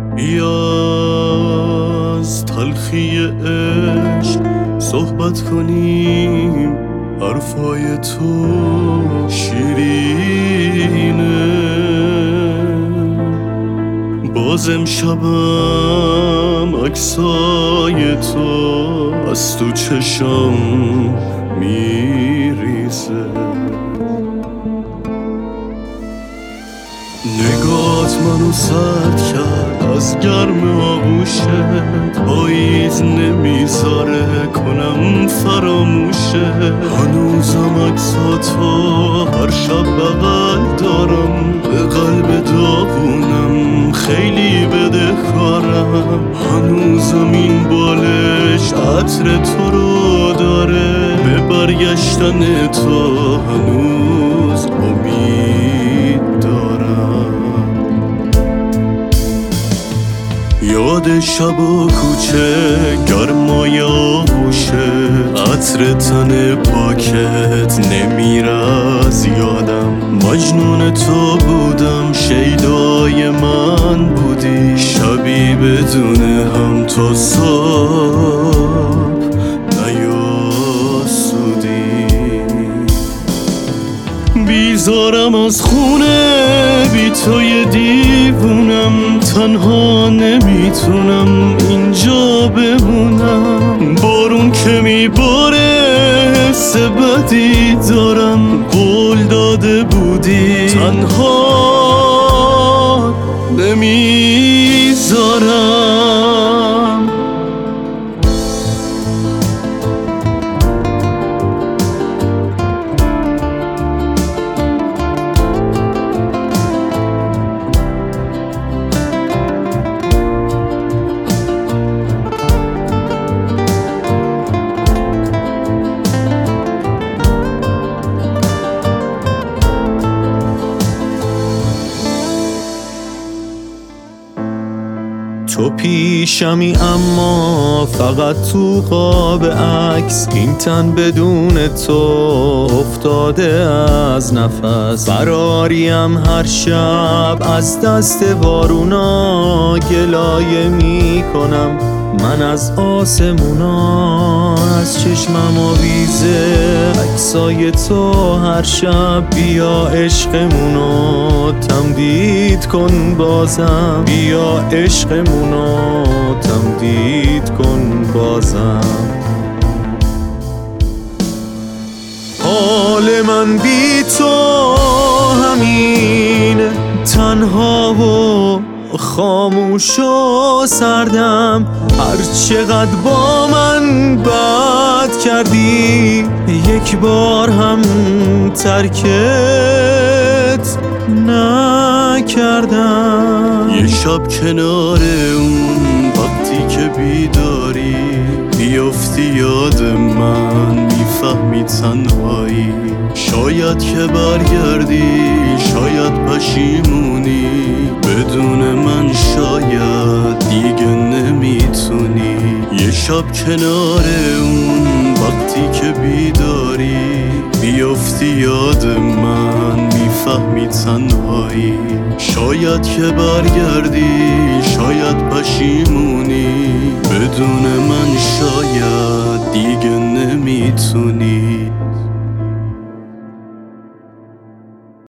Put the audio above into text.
بیا از تلخی عشق صحبت کنیم، حرفای تو شیرینه. باز امشبم عکسای تو از تو چشم میریزه. نگات منو سرد کرد از گرم آغوشت، پاییز نمیذاره کنم فراموشه. هنوزم عکساتو هر شب بغل دارم، به قلب داغونم خیلی بدهکارم. هنوزم این بالش عطر تو رو داره، به برگشتن تو هنوز امید دارم. یاد شب و کوچه گرمای آغوشه، عطر تن پاکت نمیره از یادم. مجنون تو بودم، شیدای من بودی، شبی بدون هم تا صبح نیاسودی. بیزارم از خونه بی توی دیوونم، تنها نمیتونم اینجا بمونم. بارون که میباره حس بدی دارم، قول داده بودی تنها نمیذارم. تو پیشمی اما فقط تو قاب عکس، این تن بدون تو افتاده از نفس. فراریم هر شب از دست بارونا، گلایه می کنم من از آسمونا. از چشمم آویزه عکسای تو هر شب، بیا عشقمونو تمدید کن بازم، بیا عشقمونو تمدید کن بازم. حال من بی تو همینه، تنها و خاموش و سردم. هر چقدر با من بد کردی، یک بار هم ترکت نکردم. یه شب کنار اون وقتی که بیداری، بیافتی یاد من، میفهمی تنهایی. شاید که برگردی، شاید پشیمونی، بدون من شاید دیگه نمیتونی. یه شب کنار اون وقتی که بیداری، بیافتی یاد من، میفهمی تنهایی. شاید که برگردی، شاید پشیمونی، بدون من شاید دیگه نمیتونی.